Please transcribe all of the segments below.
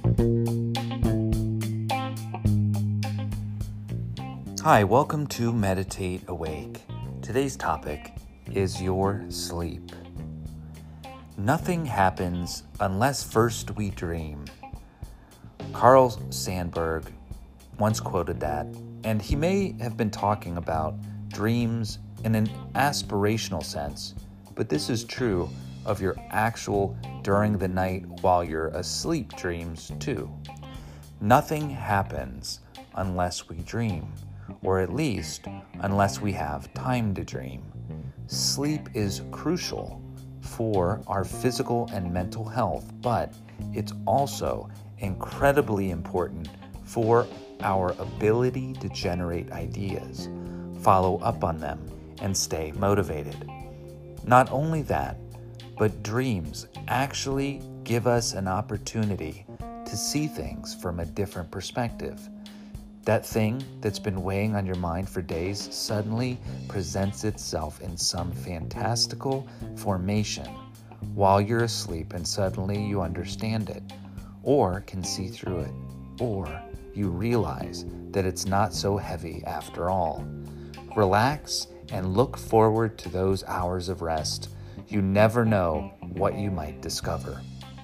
Hi, welcome to Meditate Awake. Today's topic is your sleep. Nothing happens unless first we dream. Carl Sandburg once quoted that, and he may have been talking about dreams in an aspirational sense, but this is true of your actual during the night while you're asleep dreams too. Nothing happens unless we dream, or at least unless we have time to dream. Sleep is crucial for our physical and mental health, but it's also incredibly important for our ability to generate ideas, follow up on them, and stay motivated. Not only that, but dreams actually give us an opportunity to see things from a different perspective. That thing that's been weighing on your mind for days suddenly presents itself in some fantastical formation while you're asleep, and suddenly you understand it, or can see through it, or you realize that it's not so heavy after all. Relax and look forward to those hours of rest. You never know what you might discover.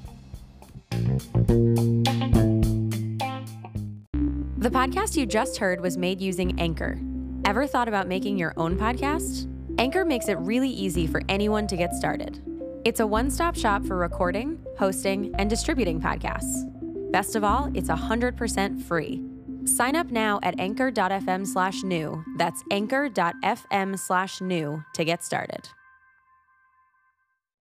The podcast you just heard was made using Anchor. Ever thought about making your own podcast? Anchor makes it really easy for anyone to get started. It's a one-stop shop for recording, hosting, and distributing podcasts. Best of all, it's 100% free. Sign up now at anchor.fm/new. That's anchor.fm/new to get started.